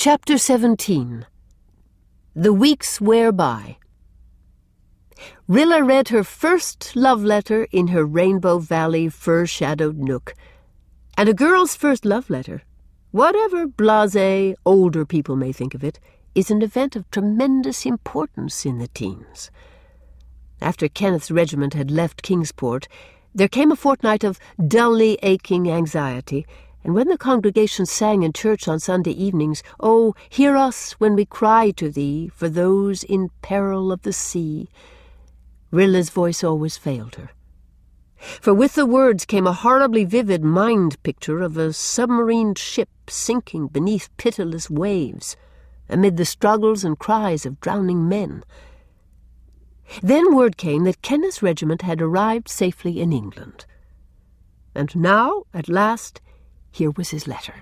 Chapter 17. The weeks wear by. Rilla read her first love letter in her Rainbow Valley fir-shadowed nook. And a girl's first love letter, whatever blasé older people may think of it, is an event of tremendous importance in the teens. After Kenneth's regiment had left Kingsport, there came a fortnight of dully aching anxiety, and when the congregation sang in church on Sunday evenings, "Oh, hear us when we cry to thee for those in peril of the sea," Rilla's voice always failed her. For with the words came a horribly vivid mind picture of a submarine ship sinking beneath pitiless waves, amid the struggles and cries of drowning men. Then word came that Kenneth's regiment had arrived safely in England. And now, at last, here was his letter.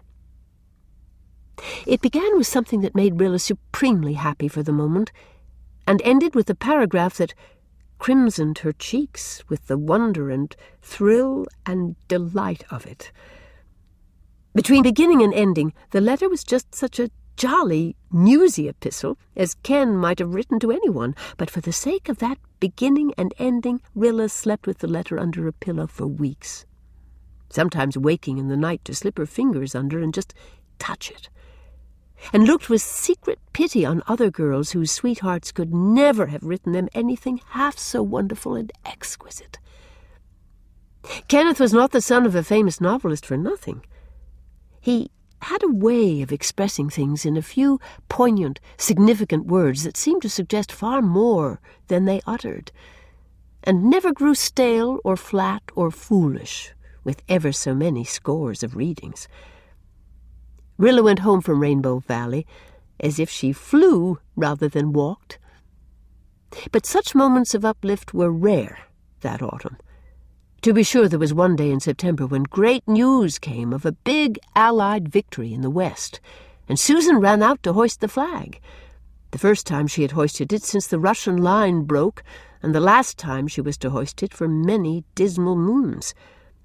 It began with something that made Rilla supremely happy for the moment, and ended with a paragraph that crimsoned her cheeks with the wonder and thrill and delight of it. Between beginning and ending, the letter was just such a jolly, newsy epistle as Ken might have written to anyone, but for the sake of that beginning and ending, Rilla slept with the letter under a pillow for weeks, sometimes waking in the night to slip her fingers under and just touch it, and looked with secret pity on other girls whose sweethearts could never have written them anything half so wonderful and exquisite. Kenneth was not the son of a famous novelist for nothing. He had a way of expressing things in a few poignant, significant words that seemed to suggest far more than they uttered, and never grew stale or flat or foolish with ever so many scores of readings. Rilla went home from Rainbow Valley as if she flew rather than walked. But such moments of uplift were rare that autumn. To be sure, there was one day in September when great news came of a big Allied victory in the West, and Susan ran out to hoist the flag. The first time she had hoisted it since the Russian line broke, and the last time she was to hoist it for many dismal moons.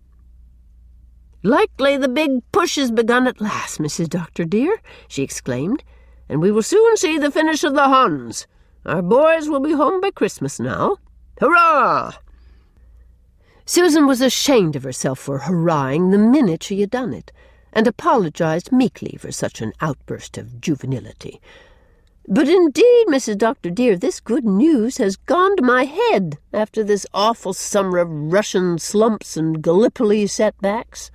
"Likely the big push has begun at last, Mrs. Doctor dear," she exclaimed, "and we will soon see the finish of the Huns. Our boys will be home by Christmas now. Hurrah!" Susan was ashamed of herself for hurrahing the minute she had done it, and apologized meekly for such an outburst of juvenility. "But indeed, Mrs. Doctor dear, this good news has gone to my head after this awful summer of Russian slumps and Gallipoli setbacks."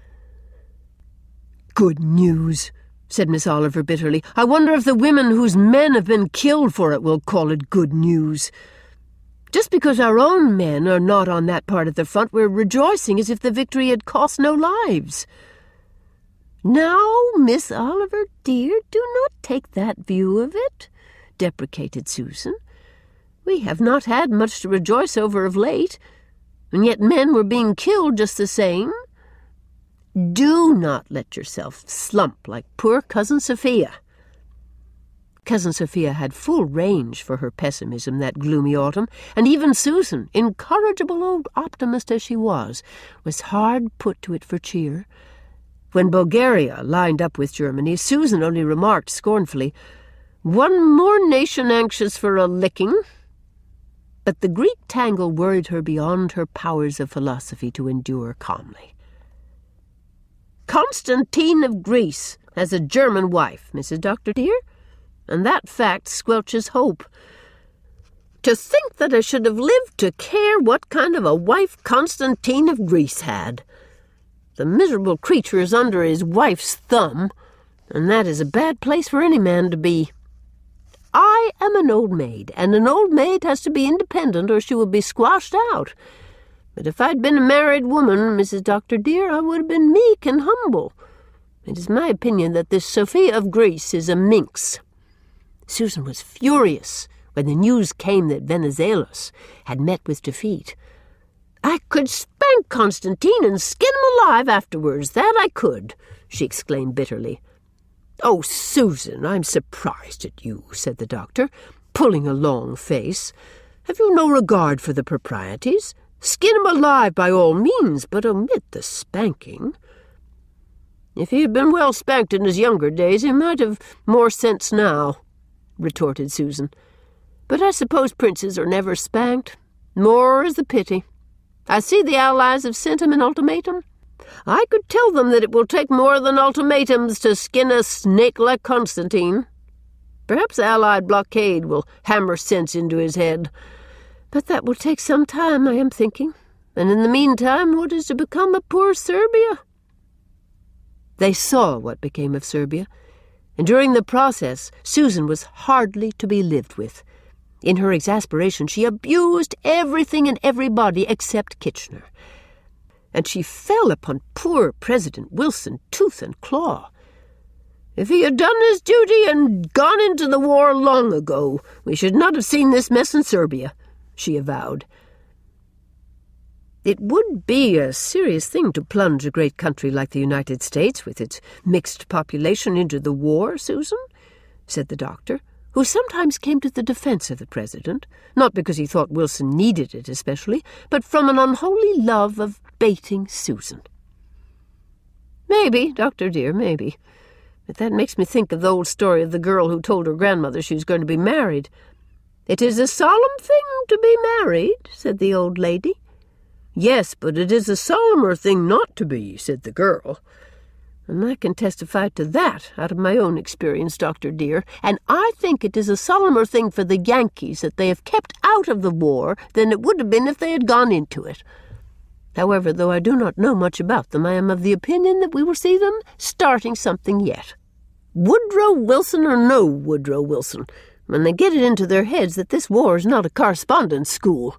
"Good news," said Miss Oliver bitterly. "I wonder if the women whose men have been killed for it will call it good news. Just because our own men are not on that part of the front, we're rejoicing as if the victory had cost no lives." "Now, Miss Oliver, dear, do not take that view of it," deprecated Susan. "We have not had much to rejoice over of late, and yet men were being killed just the same. Do not let yourself slump like poor Cousin Sophia." Cousin Sophia had full range for her pessimism that gloomy autumn, and even Susan, incorrigible old optimist as she was hard put to it for cheer. When Bulgaria lined up with Germany, Susan only remarked scornfully, "One more nation anxious for a licking." But the Greek tangle worried her beyond her powers of philosophy to endure calmly. "Constantine of Greece has a German wife, Mrs. Doctor dear, and that fact squelches hope. To think that I should have lived to care what kind of a wife Constantine of Greece had. The miserable creature is under his wife's thumb, and that is a bad place for any man to be. I am an old maid, and an old maid has to be independent or she will be squashed out. But if I'd been a married woman, Mrs. Doctor dear, I would have been meek and humble. It is my opinion that this Sophia of Greece is a minx." Susan was furious when the news came that Venizelos had met with defeat. "I could spank Constantine and skin him alive afterwards, that I could," she exclaimed bitterly. "Oh, Susan, I'm surprised at you," said the doctor, pulling a long face. "Have you no regard for the proprieties? Skin him alive by all means, but omit the spanking." "If he had been well spanked in his younger days, he might have more sense now," retorted Susan. "But I suppose princes are never spanked. More is the pity. I see the Allies have sent him an ultimatum. I could tell them that it will take more than ultimatums to skin a snake like Constantine. Perhaps the Allied blockade will hammer sense into his head. But that will take some time, I am thinking. And in the meantime, what is to become of poor Serbia?" They saw what became of Serbia, and during the process Susan was hardly to be lived with. In her exasperation, she abused everything and everybody except Kitchener. And she fell upon poor President Wilson tooth and claw. "If he had done his duty and gone into the war long ago, we should not have seen this mess in Serbia," she avowed. "It would be a serious thing to plunge a great country like the United States, with its mixed population, into the war, Susan," said the doctor, who sometimes came to the defense of the president, not because he thought Wilson needed it especially, but from an unholy love of baiting Susan. "Maybe, doctor dear, maybe. But that makes me think of the old story of the girl who told her grandmother she was going to be married. 'It is a solemn thing to be married,' said the old lady. 'Yes, but it is a solemner thing not to be,' said the girl. And I can testify to that out of my own experience, doctor dear, and I think it is a solemner thing for the Yankees that they have kept out of the war than it would have been if they had gone into it. However, though I do not know much about them, I am of the opinion that we will see them starting something yet. Woodrow Wilson or no Woodrow Wilson, when they get it into their heads that this war is not a correspondence school."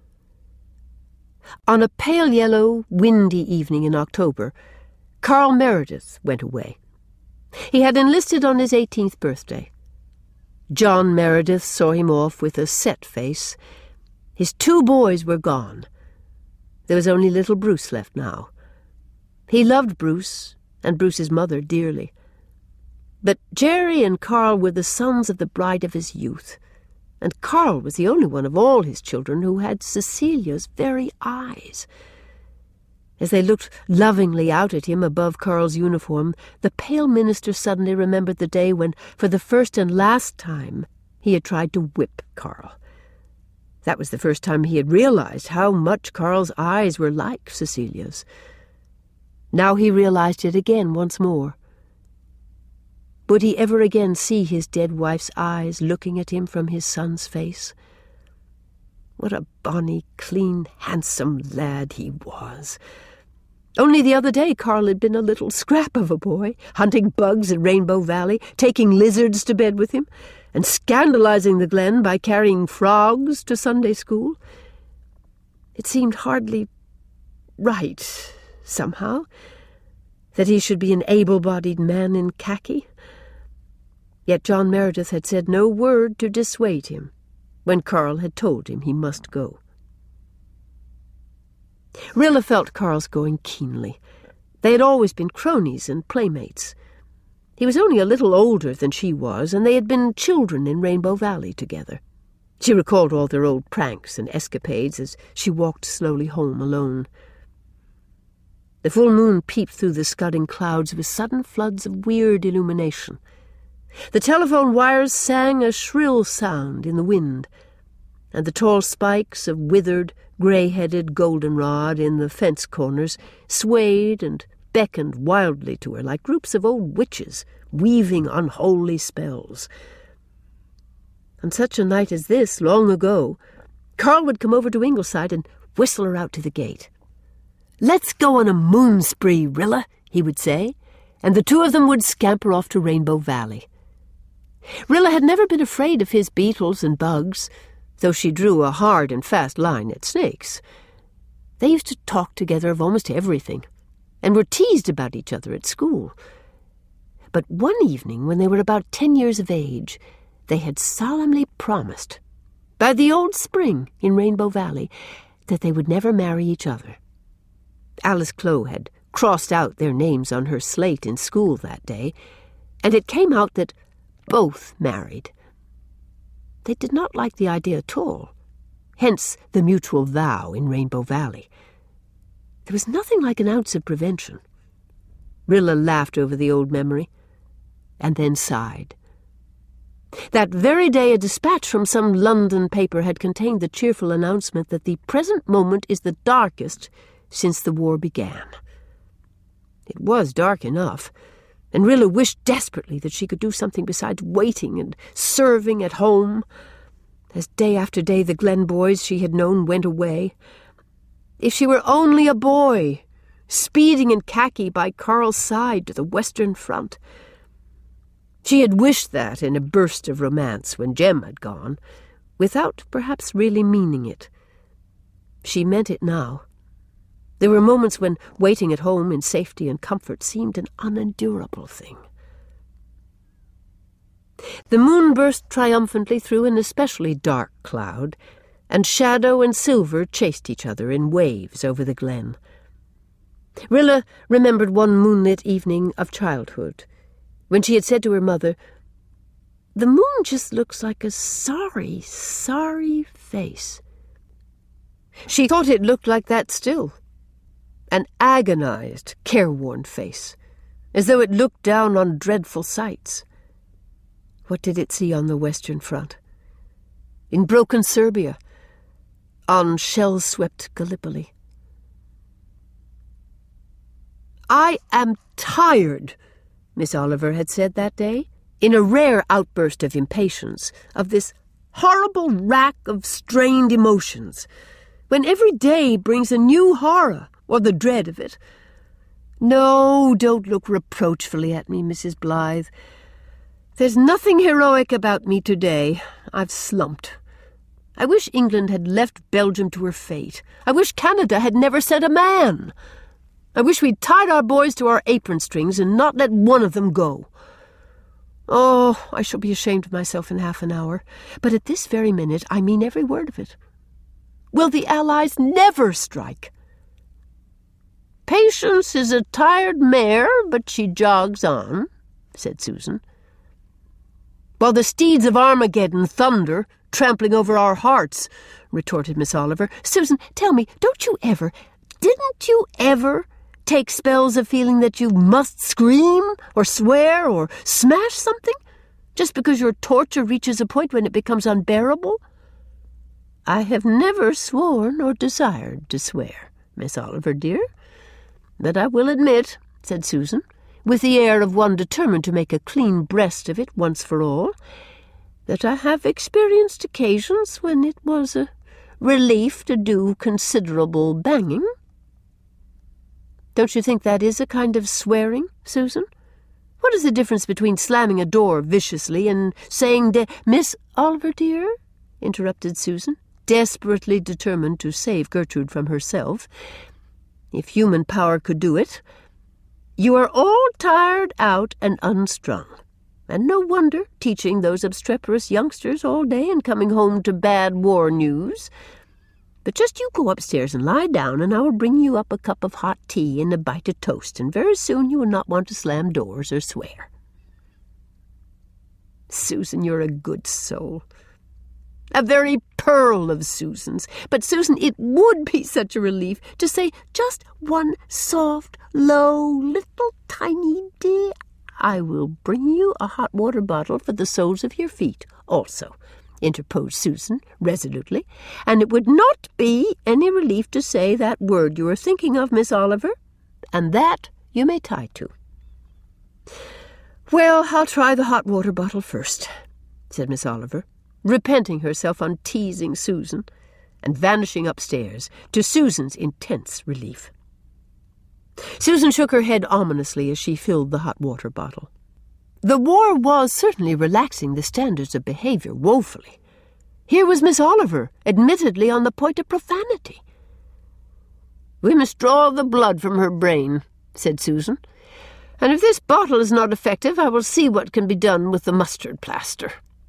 On a pale yellow, windy evening in October, Carl Meredith went away. He had enlisted on his 18th birthday. John Meredith saw him off with a set face. His 2 boys were gone. There was only little Bruce left now. He loved Bruce and Bruce's mother dearly. But Jerry and Carl were the sons of the bride of his youth, and Carl was the only one of all his children who had Cecilia's very eyes. As they looked lovingly out at him above Carl's uniform, the pale minister suddenly remembered the day when, for the first and last time, he had tried to whip Carl. That was the first time he had realized how much Carl's eyes were like Cecilia's. Now he realized it again once more. Would he ever again see his dead wife's eyes looking at him from his son's face? What a bonny, clean, handsome lad he was! Only the other day Carl had been a little scrap of a boy, hunting bugs at Rainbow Valley, taking lizards to bed with him, and scandalizing the Glen by carrying frogs to Sunday school. It seemed hardly right, somehow, that he should be an able-bodied man in khaki. Yet John Meredith had said no word to dissuade him when Carl had told him he must go. Rilla felt Carl's going keenly. They had always been cronies and playmates. He was only a little older than she was, and they had been children in Rainbow Valley together. She recalled all their old pranks and escapades as she walked slowly home alone. The full moon peeped through the scudding clouds with sudden floods of weird illumination. The telephone wires sang a shrill sound in the wind, and the tall spikes of withered, grey-headed goldenrod in the fence corners swayed and beckoned wildly to her like groups of old witches weaving unholy spells. On such a night as this, long ago, Carl would come over to Ingleside and whistle her out to the gate. "Let's go on a moon spree, Rilla," he would say, and the 2 of them would scamper off to Rainbow Valley. Rilla had never been afraid of his beetles and bugs, though she drew a hard and fast line at snakes. They used to talk together of almost everything, and were teased about each other at school. But one evening, when they were about 10 years of age, they had solemnly promised, by the old spring in Rainbow Valley, that they would never marry each other. Alice Clow had crossed out their names on her slate in school that day, and it came out that both married. They did not like the idea at all, hence the mutual vow in Rainbow Valley. There was nothing like an ounce of prevention. Rilla laughed over the old memory, and then sighed. That very day a dispatch from some London paper had contained the cheerful announcement that the present moment is the darkest since the war began. It was dark enough, and Rilla wished desperately that she could do something besides waiting and serving at home, as day after day the Glen boys she had known went away. If she were only a boy, speeding in khaki by Carl's side to the Western Front. She had wished that in a burst of romance when Jem had gone, without perhaps really meaning it. She meant it now. There were moments when waiting at home in safety and comfort seemed an unendurable thing. The moon burst triumphantly through an especially dark cloud, and shadow and silver chased each other in waves over the glen. Rilla remembered one moonlit evening of childhood, when she had said to her mother, "The moon just looks like a sorry, sorry face." She thought it looked like that still, an agonized, careworn face, as though it looked down on dreadful sights. What did it see on the Western Front? In broken Serbia? On shell-swept Gallipoli? "I am tired," Miss Oliver had said that day, in a rare outburst of impatience, of this horrible rack of strained emotions, when every day brings a new horror, or the dread of it. "No, don't look reproachfully at me, Mrs. Blythe. There's nothing heroic about me today. I've slumped. I wish England had left Belgium to her fate. I wish Canada had never sent a man. I wish we'd tied our boys to our apron strings and not let one of them go. Oh, I shall be ashamed of myself in half an hour. But at this very minute I mean every word of it. Will the Allies never strike?" "Patience is a tired mare, but she jogs on," said Susan. "While the steeds of Armageddon thunder, trampling over our hearts," retorted Miss Oliver. "Susan, tell me, didn't you ever take spells of feeling that you must scream or swear or smash something, just because your torture reaches a point when it becomes unbearable?" "I have never sworn or desired to swear, Miss Oliver, dear. But I will admit," said Susan, with the air of one determined to make a clean breast of it once for all, "that I have experienced occasions when it was a relief to do considerable banging." "Don't you think that is a kind of swearing, Susan? What is the difference between slamming a door viciously and saying Miss Oliver, dear," interrupted Susan, desperately determined to save Gertrude from herself, if human power could do it, "you are all tired out and unstrung. And no wonder, teaching those obstreperous youngsters all day and coming home to bad war news. But just you go upstairs and lie down, and I will bring you up a cup of hot tea and a bite of toast, and very soon you will not want to slam doors or swear." "Susan, you're a good soul. A very pearl of Susans. But, Susan, it would be such a relief to say just one soft, low, little tiny dear—" "I will bring you a hot water bottle for the soles of your feet also," interposed Susan resolutely, "and it would not be any relief to say that word you are thinking of, Miss Oliver, and that you may tie to." "Well, I'll try the hot water bottle first," said Miss Oliver, repenting herself on teasing Susan, and vanishing upstairs, to Susan's intense relief. Susan shook her head ominously as she filled the hot water bottle. The war was certainly relaxing the standards of behavior woefully. Here was Miss Oliver, admittedly on the point of profanity. "We must draw the blood from her brain," said Susan, "and if this bottle is not effective, I will see what can be done with the mustard plaster."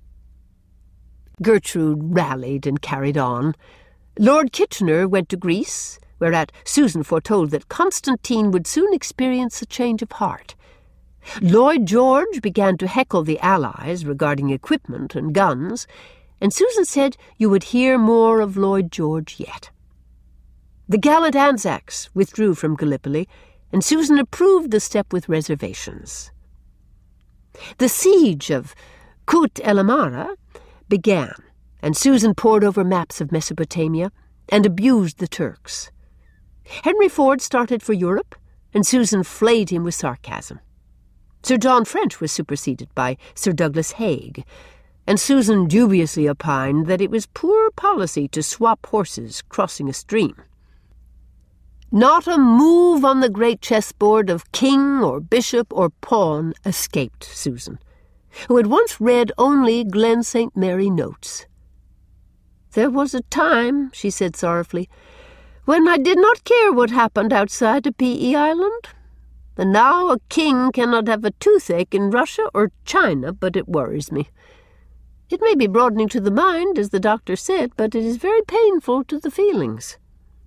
Gertrude rallied and carried on. Lord Kitchener went to Greece, whereat Susan foretold that Constantine would soon experience a change of heart. Lloyd George began to heckle the Allies regarding equipment and guns, and Susan said you would hear more of Lloyd George yet. The gallant Anzacs withdrew from Gallipoli, and Susan approved the step with reservations. The siege of Kut el Amara began, and Susan pored over maps of Mesopotamia and abused the Turks. Henry Ford started for Europe, and Susan flayed him with sarcasm. Sir John French was superseded by Sir Douglas Haig, and Susan dubiously opined that it was poor policy to swap horses crossing a stream. Not a move on the great chessboard of king or bishop or pawn escaped Susan, who had once read only Glen St. Mary notes. "There was a time," she said sorrowfully, "when I did not care what happened outside of P.E. Island. And now a king cannot have a toothache in Russia or China, but it worries me. It may be broadening to the mind, as the doctor said, but it is very painful to the feelings."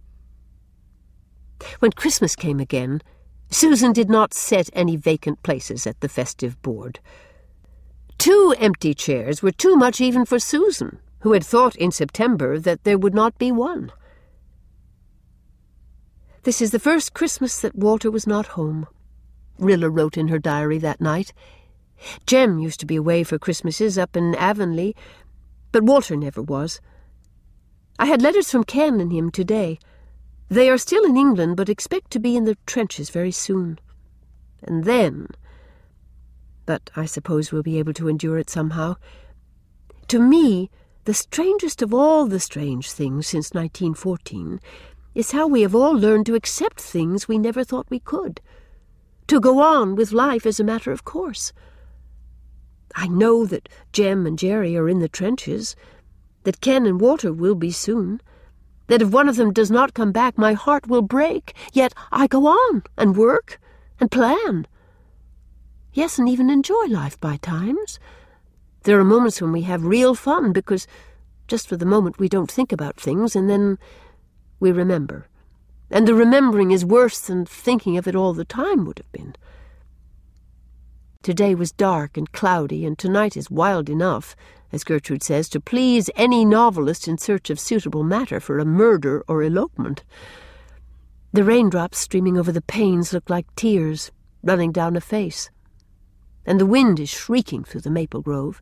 When Christmas came again, Susan did not set any vacant places at the festive board. 2 empty chairs were too much even for Susan, who had thought in September that there would not be one. "This is the first Christmas that Walter was not home," Rilla wrote in her diary that night. "Jem used to be away for Christmases up in Avonlea, but Walter never was. I had letters from Ken and him today. They are still in England, but expect to be in the trenches very soon. And then... but I suppose we'll be able to endure it somehow. To me, the strangest of all the strange things since 1914 is how we have all learned to accept things we never thought we could, to go on with life as a matter of course. I know that Jem and Jerry are in the trenches, that Ken and Walter will be soon, that if one of them does not come back, my heart will break, yet I go on and work and plan. Yes, and even enjoy life by times. There are moments when we have real fun because just for the moment we don't think about things, and then we remember. And the remembering is worse than thinking of it all the time would have been. Today was dark and cloudy, and tonight is wild enough, as Gertrude says, to please any novelist in search of suitable matter for a murder or elopement. The raindrops streaming over the panes look like tears running down a face, and the wind is shrieking through the maple grove.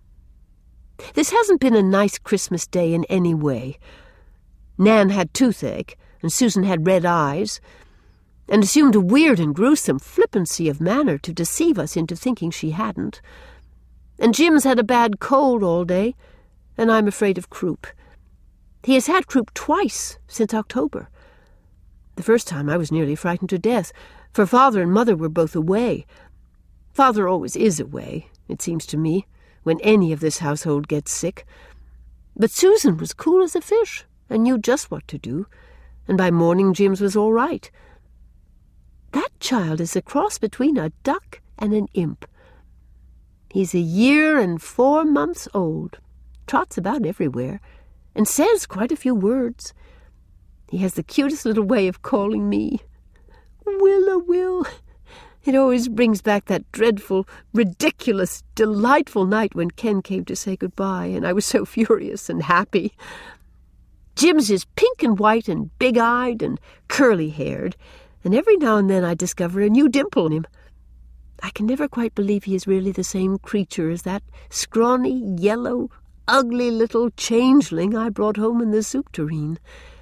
This hasn't been a nice Christmas day in any way. Nan had toothache, and Susan had red eyes, and assumed a weird and gruesome flippancy of manner to deceive us into thinking she hadn't. And Jim's had a bad cold all day, and I'm afraid of croup. He has had croup twice since October. The first time I was nearly frightened to death, for Father and Mother were both away. Father always is away, it seems to me, when any of this household gets sick. But Susan was cool as a fish, and knew just what to do, and by morning Jim's was all right. That child is a cross between a duck and an imp. He's 1 year and 4 months old, trots about everywhere, and says quite a few words. He has the cutest little way of calling me Will-a-will. It always brings back that dreadful, ridiculous, delightful night when Ken came to say goodbye, and I was so furious and happy. Jim's is pink and white and big-eyed and curly-haired, and every now and then I discover a new dimple in him. I can never quite believe he is really the same creature as that scrawny, yellow, ugly little changeling I brought home in the soup tureen.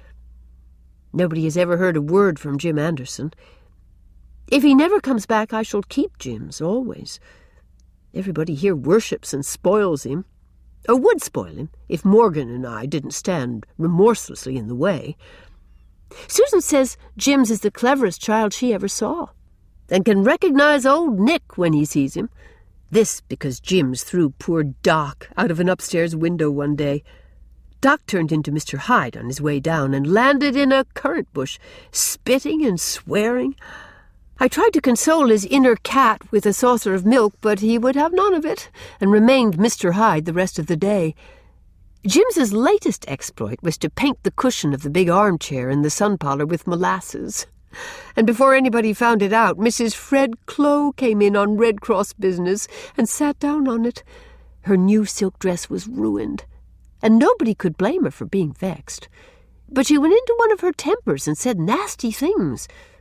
Nobody has ever heard a word from Jim Anderson. If he never comes back, I shall keep Jim's, always. Everybody here worships and spoils him, or would spoil him if Morgan and I didn't stand remorselessly in the way. Susan says Jim's is the cleverest child she ever saw, and can recognize old Nick when he sees him. This because Jim's threw poor Doc out of an upstairs window one day. Doc turned into Mr. Hyde on his way down and landed in a currant bush, spitting and swearing. I tried to console his inner cat with a saucer of milk, but he would have none of it, and remained Mr. Hyde the rest of the day. Jim's latest exploit was to paint the cushion of the big armchair in the sun parlour with molasses. And before anybody found it out, Mrs. Fred Clow came in on Red Cross business and sat down on it. Her new silk dress was ruined, and nobody could blame her for being vexed. But she went into one of her tempers and said nasty things,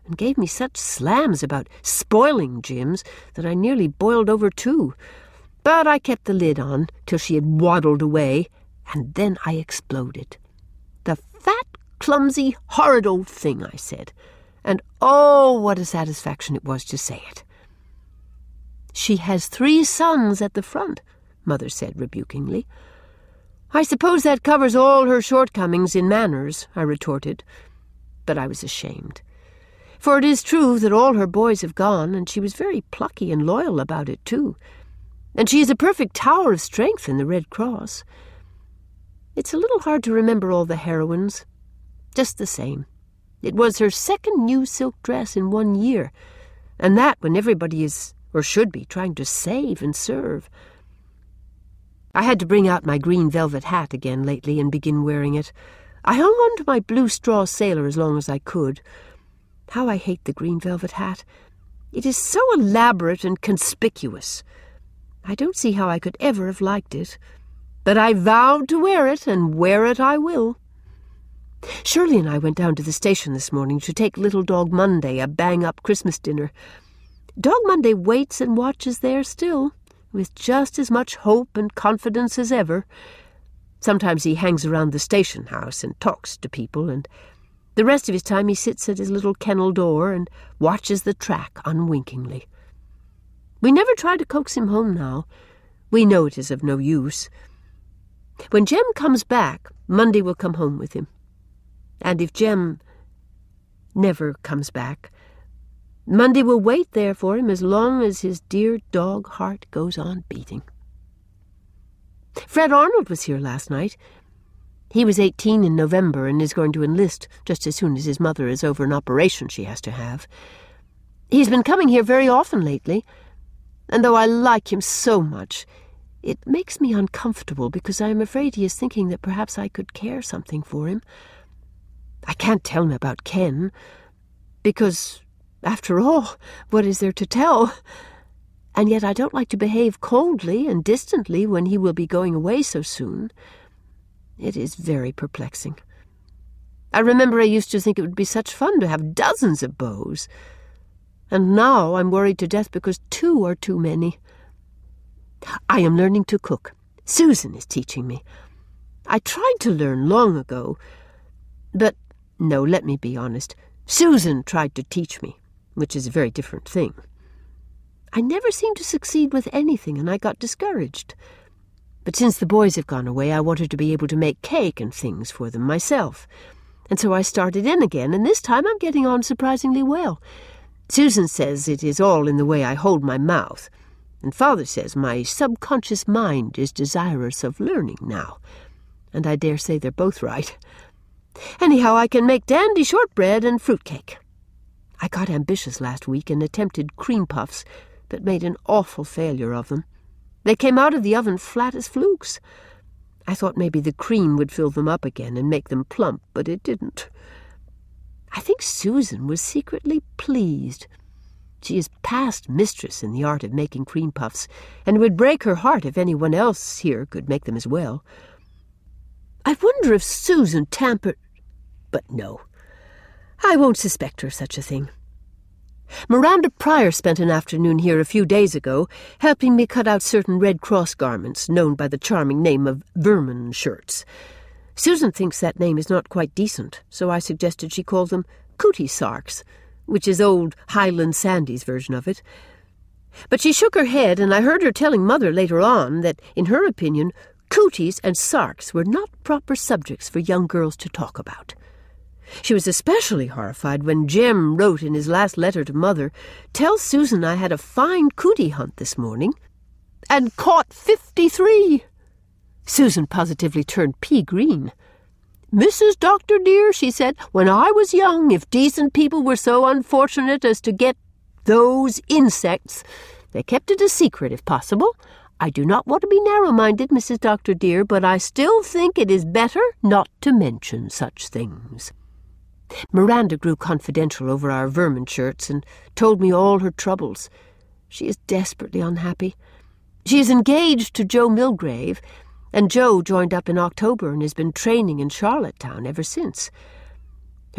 and gave me such slams about spoiling Jims that I nearly boiled over too. But I kept the lid on till she had waddled away, and then I exploded. "The fat, clumsy, horrid old thing," I said, and oh, what a satisfaction it was to say it. "She has 3 sons at the front," Mother said rebukingly. "I suppose that covers all her shortcomings in manners," I retorted. But I was ashamed. For it is true that all her boys have gone, and she was very plucky and loyal about it too. And she is a perfect tower of strength in the Red Cross. It's a little hard to remember all the heroines. Just the same. It was her 2nd new silk dress in 1 year, and that when everybody is, or should be, trying to save and serve. I had to bring out my green velvet hat again lately and begin wearing it. I hung on to my blue straw sailor as long as I could. How I hate the green velvet hat. It is so elaborate and conspicuous. I don't see how I could ever have liked it. But I vowed to wear it, and wear it I will. Shirley and I went down to the station this morning to take Little Dog Monday a bang-up Christmas dinner. Dog Monday waits and watches there still, with just as much hope and confidence as ever. Sometimes he hangs around the station house and talks to people, and the rest of his time he sits at his little kennel door and watches the track unwinkingly. We never try to coax him home now. We know it is of no use. When Jem comes back, Monday will come home with him. And if Jem never comes back, Monday will wait there for him as long as his dear dog heart goes on beating. Fred Arnold was here last night. He was 18 in November and is going to enlist just as soon as his mother is over an operation she has to have. He's been coming here very often lately, and though I like him so much, it makes me uncomfortable because I am afraid he is thinking that perhaps I could care something for him. I can't tell him about Ken, because, after all, what is there to tell? And yet I don't like to behave coldly and distantly when he will be going away so soon. It is very perplexing. I remember I used to think it would be such fun to have dozens of beaux, and now I'm worried to death because 2 are too many. I am learning to cook. Susan is teaching me. I tried to learn long ago, but no, let me be honest. Susan tried to teach me, which is a very different thing. I never seemed to succeed with anything, and I got discouraged. But since the boys have gone away, I wanted to be able to make cake and things for them myself. And so I started in again, and this time I'm getting on surprisingly well. Susan says it is all in the way I hold my mouth, and Father says my subconscious mind is desirous of learning now, and I dare say they're both right. Anyhow, I can make dandy shortbread and fruitcake. I got ambitious last week and attempted cream puffs, but made an awful failure of them. They came out of the oven flat as flukes. I thought maybe the cream would fill them up again and make them plump, but it didn't. I think Susan was secretly pleased. She is past mistress in the art of making cream puffs, and it would break her heart if anyone else here could make them as well. I wonder if Susan tampered... But no, I won't suspect her such a thing. Miranda Pryor spent an afternoon here a few days ago, helping me cut out certain Red Cross garments known by the charming name of vermin shirts. Susan thinks that name is not quite decent, so I suggested she call them cootie sarks, which is old Highland Sandy's version of it. But she shook her head, and I heard her telling Mother later on that, in her opinion, cooties and sarks were not proper subjects for young girls to talk about. She was especially horrified when Jem wrote in his last letter to Mother, "Tell Susan I had a fine cootie hunt this morning, and caught 53. Susan positively turned pea-green. "Mrs. Dr. dear," she said, "when I was young, if decent people were so unfortunate as to get those insects, they kept it a secret if possible. I do not want to be narrow-minded, Mrs. Dr. dear, but I still think it is better not to mention such things." Miranda grew confidential over our vermin shirts and told me all her troubles. She is desperately unhappy. She is engaged to Joe Milgrave, and Joe joined up in October and has been training in Charlottetown ever since.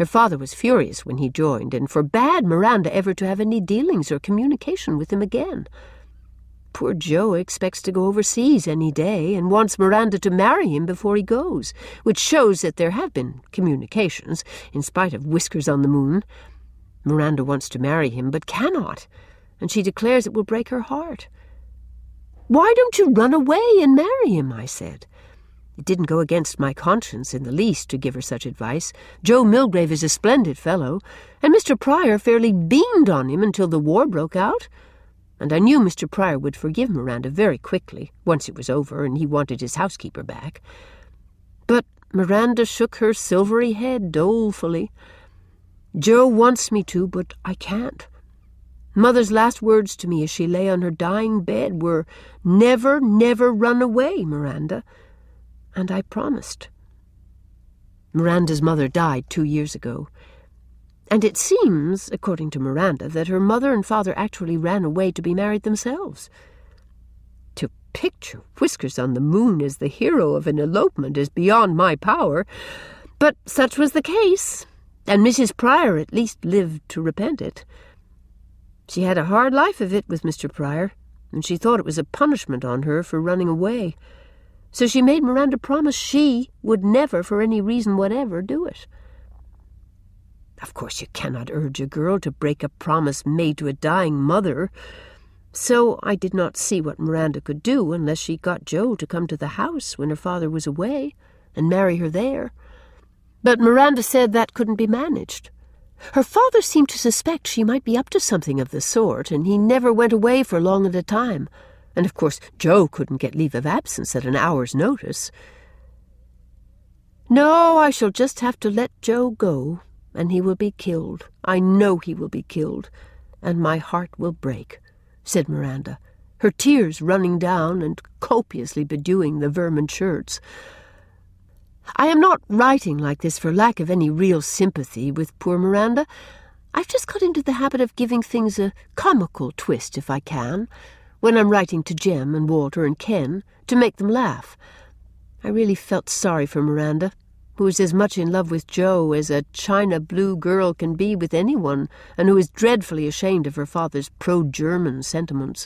Her father was furious when he joined, and forbade Miranda ever to have any dealings or communication with him again. Poor Joe expects to go overseas any day and wants Miranda to marry him before he goes, which shows that there have been communications, in spite of Whiskers on the Moon. Miranda wants to marry him, but cannot, and she declares it will break her heart. "Why don't you run away and marry him?" I said. It didn't go against my conscience in the least to give her such advice. Joe Milgrave is a splendid fellow, and Mr. Pryor fairly beamed on him until the war broke out. And I knew Mr. Pryor would forgive Miranda very quickly, once it was over and he wanted his housekeeper back. But Miranda shook her silvery head dolefully. "Joe wants me to, but I can't. Mother's last words to me as she lay on her dying bed were, 'Never, never run away, Miranda.' And I promised." Miranda's mother died 2 years ago. And it seems, according to Miranda, that her mother and father actually ran away to be married themselves. To picture Whiskers on the Moon as the hero of an elopement is beyond my power, but such was the case, and Mrs. Pryor at least lived to repent it. She had a hard life of it with Mr. Pryor, and she thought it was a punishment on her for running away. So she made Miranda promise she would never, for any reason whatever, do it. Of course, you cannot urge a girl to break a promise made to a dying mother, so I did not see what Miranda could do unless she got Joe to come to the house when her father was away and marry her there. But Miranda said that couldn't be managed. Her father seemed to suspect she might be up to something of the sort, and he never went away for long at a time. And of course Joe couldn't get leave of absence at an hour's notice. No, I shall just have to let Joe go, and he will be killed. I know he will be killed, and my heart will break," said Miranda, her tears running down and copiously bedewing the vermin shirts. I am not writing like this for lack of any real sympathy with poor Miranda. I've just got into the habit of giving things a comical twist if I can, when I'm writing to Jem and Walter and Ken, to make them laugh. I really felt sorry for Miranda, who is as much in love with Joe as a China blue girl can be with anyone, and who is dreadfully ashamed of her father's pro-German sentiments.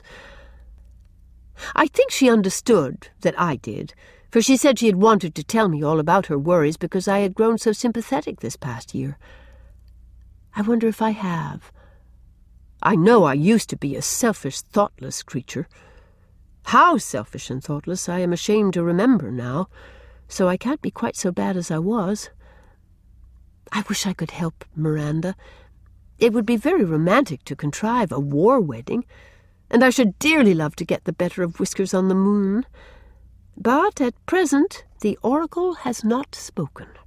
I think she understood that I did, for she said she had wanted to tell me all about her worries because I had grown so sympathetic this past year. I wonder if I have. I know I used to be a selfish, thoughtless creature. How selfish and thoughtless I am ashamed to remember now, so I can't be quite so bad as I was. I wish I could help Miranda. It would be very romantic to contrive a war wedding, and I should dearly love to get the better of Whiskers on the Moon. But at present the oracle has not spoken.